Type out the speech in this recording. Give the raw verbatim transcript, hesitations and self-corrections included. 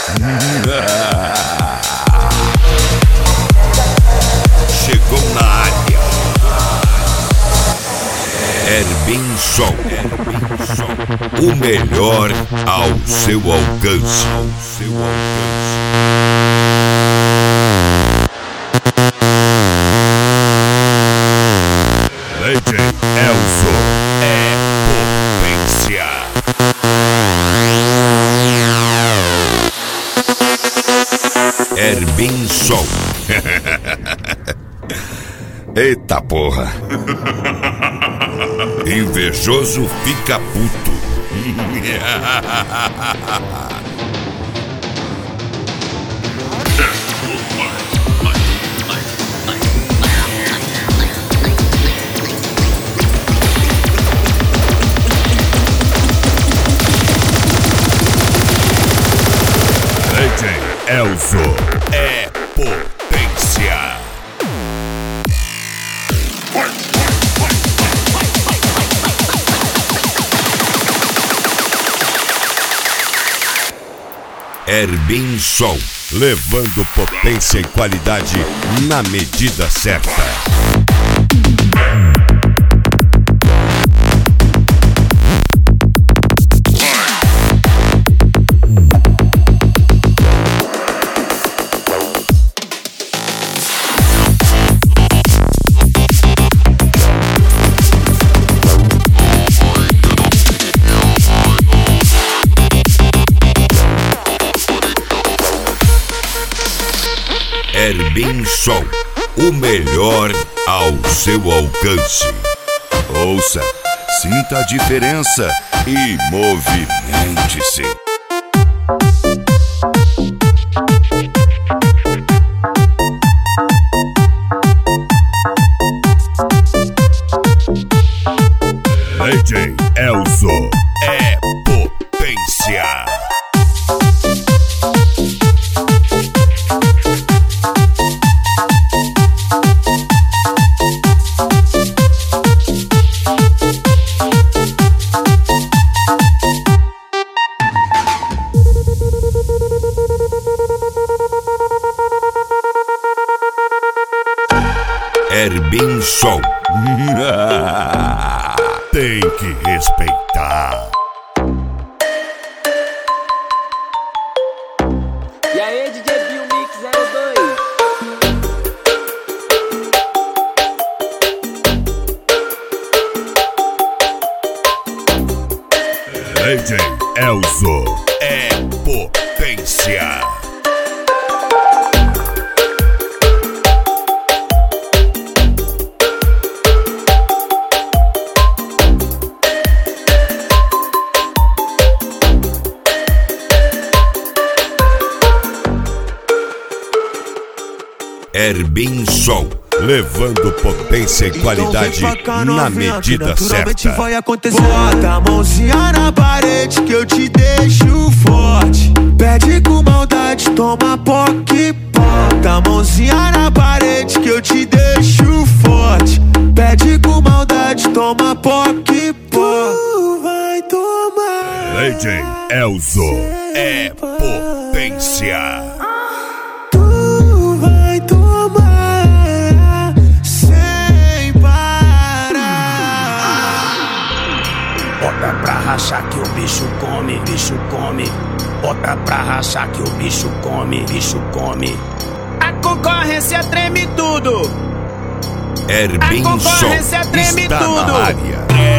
Chegou na área. Herbinson, o melhor ao seu alcance. Ao seu alcance. D J Elzo é potência. Herbinson. Eita porra. Invejoso fica puto. D J Elzo é potência. Herbinson, levando potência e qualidade na medida certa. Herbinson, o melhor ao seu alcance. Ouça, sinta a diferença e movimente-se. D J Elzo é potência. Herbinson. Tem que respeitar. E aí, D J Bill Mix zero dois. D J Elzo é potência. Herbinson, levando potência e qualidade então na medida certa. Vai acontecer. Bota a mãozinha na parede que eu te deixo forte. Pede com maldade, toma poque. Bota a mãozinha na parede que eu te deixo forte. Pede com maldade, toma poque. Tu vai tomar. D J Elzo é potência. Bota pra rachar que o bicho come, bicho come. Bota pra rachar que o bicho come, bicho come. A concorrência treme tudo. Herbinson A concorrência treme está tudo. na área.